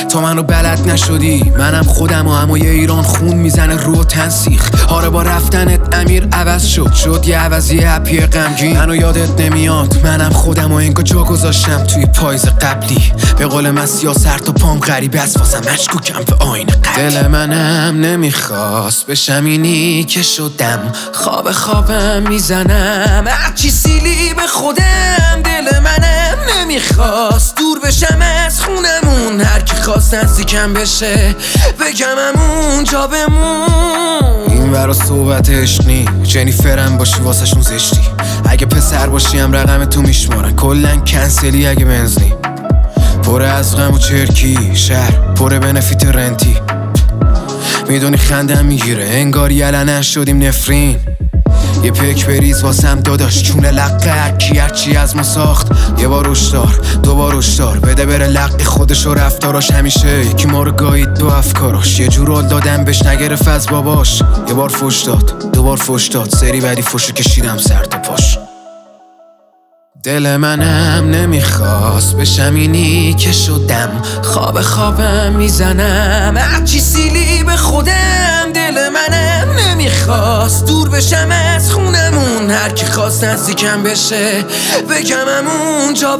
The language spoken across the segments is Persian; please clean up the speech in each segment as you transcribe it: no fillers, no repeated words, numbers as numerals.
تو منو بلد نشدی، منم خودم و همای ایران خون میزنه رو تنسیخ. آره با رفتنت امیر عوض شد یه عوضی هپی غمگین. منو یادت نمیاد، منم خودم و انگار جا گذاشتم توی پاییز قبلی. به قول من سیاست تا پام غریبه است، واسم مشکوکم به آینه قبلی. دل منم نمیخواست بشم اینی که شدم، خوابم میزنم هرچی سیلی به خودم. دل منم نمیخواست دور بشم از خونمون، هر کی خواست نزدیکم بشه بگم اونجا بمون. این ورا صحبت عشقی، جنیفرم باشی واسه شون زشتی. اگه پسر باشی هم رقم تو میشمارن، کلن کنسلی اگه بنزنی. پر از غم و چرکی، شهر پر بنفیت رنتی. میدونی خندم میگیره انگار یلنه شدیم نفرین. یه پیک بریز واسم داداش چونه لقه کی هرچی از ما ساخت. یه بار روشدار دوبار روشدار، بده بره لقه خودش و رفتاراش. همیشه یکی ما رو گایید دو افکاراش، یه جور دادم بهش نگرفت از باباش. یه بار فوش داد دوبار فوش داد، سری بعدی فوشو کشیدم سر تا پاش. دل منم نمیخواست بشم اینی که شدم، خوابم میزنم هرچی سیلی به خودم. دل منم نمیخواست دور بشم از خونمون، هر کی خواست نزدیکم بشه بگم اونجا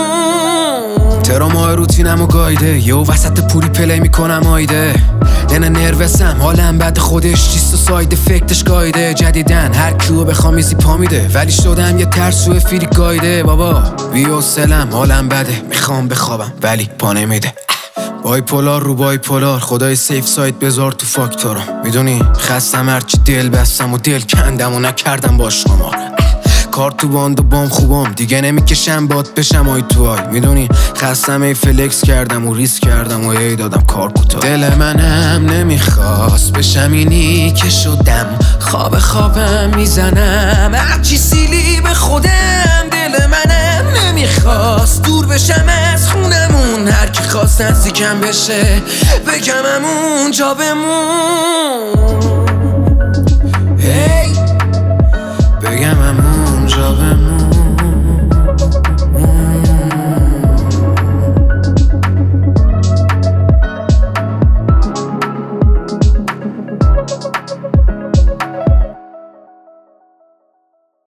بمون. ترا ماه روتینمو گایده، یه وسط پوری پلی میکنم آیده. دنه نروسم حالم بعد خودش چیست و ساید فکتش گایده. جدیدن هر کیو بخوام ایزی پا میده، ولی شدم یه ترسو فیری گایده. بابا بی‌حوصله‌ام حالم بده، میخوام بخوابم ولی پا نمیده. بایپولار رو بایپولار، خدای سیف سایت بذار تو فاکتورم. میدونی خستم هرچی دل بستم و دل کندم و نکردم باش شمار. کار تو باند و بام خوبم دیگه نمیکشم باد بشم آی تو آی. میدونی خستم ای فلکس کردم و ریسک کردم و ای دادم کار کوتاه. دل منم نمیخواست بشم اینی که شدم، خوابم میزنم هرچی سیلی به خودم. دل منم نمیخواست دور بشم از خونمون، هر کی خواست نزدیکم بشه بگم اونجا بمون. بگم اونجا بمون.